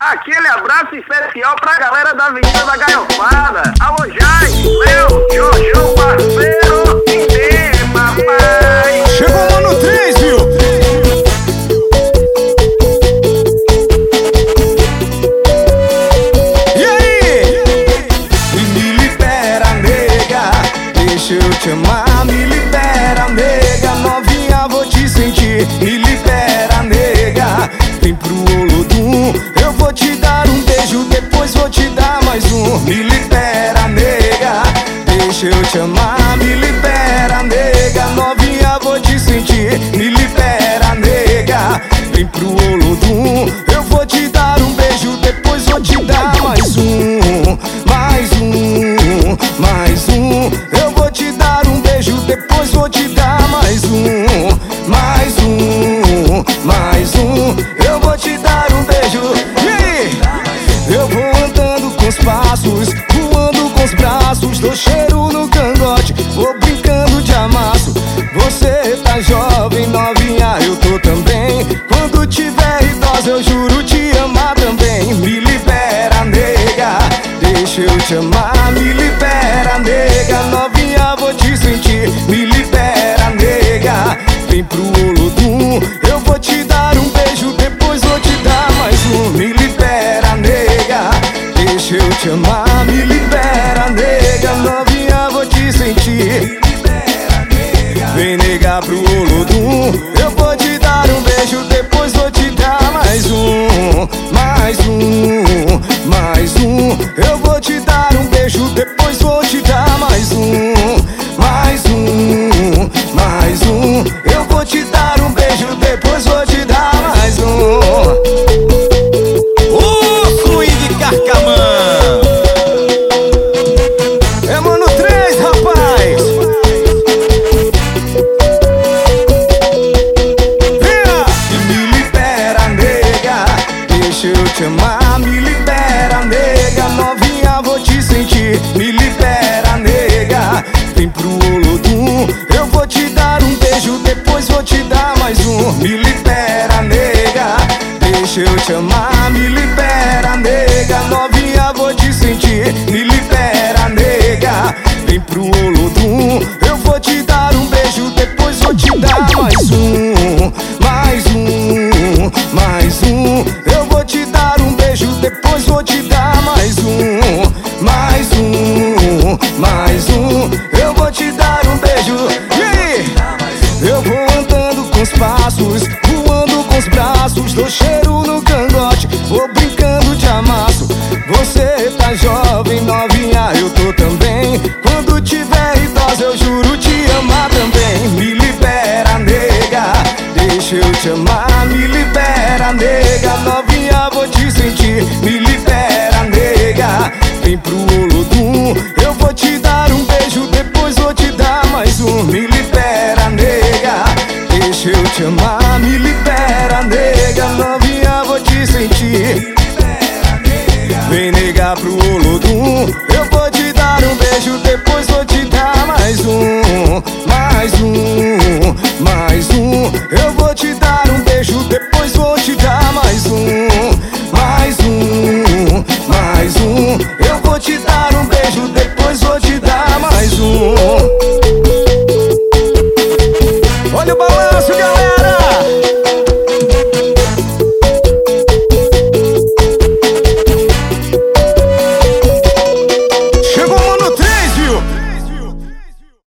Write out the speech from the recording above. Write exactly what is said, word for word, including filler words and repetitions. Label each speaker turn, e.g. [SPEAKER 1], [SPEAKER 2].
[SPEAKER 1] Aquele abraço especial pra galera da Avenida da Gaiofada. Alô, Jai, Léo, Jojo, parceiro, entende, papai.
[SPEAKER 2] Chegou lá no três, viu? E aí? Me libera, nega, deixa eu te amar. Me libera, nega, novinha, vou te sentir. Me libera, nega, vem pro Olodum. Eu vou te dar um beijo, depois vou te dar mais um. Me libera, nega, deixa eu te amar. Me libera, nega, novinha, vou te sentir. Me libera, nega, vem pro Olodum. Eu vou te dar um beijo, depois vou te dar mais um. Mais um, mais um. Eu vou te dar um beijo, depois vou te dar mais um. Mais um, mais um. Eu vou te dar um beijo. E aí? Eu vou andando com os passos, voando com os braços, dou cheiro no cangote, vou brincando de amasso. Você tá jovem, novinha, eu tô também. Quando tiver idosa, eu juro te amar também. Me libera, nega, deixa eu te amar. Me libera, nega, novinha, vou te sentir. Me libera, nega, vem pro Olodum. Eu vou te dar um beijo, depois vou te dar mais um. Me libera, nega, deixa eu te amar. Me libera, nega, novinha, vou te sentir. Vem, nega, pro Olodum. Eu vou te dar um beijo, depois vou te dar mais um. Mais um, mais um. Eu vou te dar um beijo, depois vou te dar mais um. Mais um, mais um. Eu vou te dar um beijo, depois vou te dar mais um. Ô, swing Carcamã! É mano três, rapaz! Me libera, nega, deixa eu te amar. Me libera, nega, novinha, vou te sentir. Me libera, nega, vem pro Olodum. Eu vou te dar um beijo, depois vou te dar mais um. Me libera, nega, deixa eu te amar. Me libera, nega, novinha, vou te sentir. Me libera, nega, vem pro Olodum. Eu vou te dar um beijo, depois vou te dar mais um. Mais um, mais um. Eu vou te dar um beijo, depois vou te dar mais um. Mais um, mais um. Eu vou te dar um beijo. E aí? Eu vou andando com os passos, voando com os braços, dou cheiro no cangote, vou brincando de amasso. Você tá jovem, novinha, eu tô também. Quando tiver idosa, eu juro te amar também. Me libera, nega, deixa eu te amar. Me libera, nega, novinha, vou te sentir. Me libera, nega, vem pro Olodum. Eu vou te dar um beijo, depois vou te dar mais um. Me libera, nega, deixa eu te amar. Me libera, nega, novinha, vou te sentir. Vem, nega, pro Olodum. Eu vou te dar um beijo, depois vou te dar mais um. Mais um, mais um. Eu vou te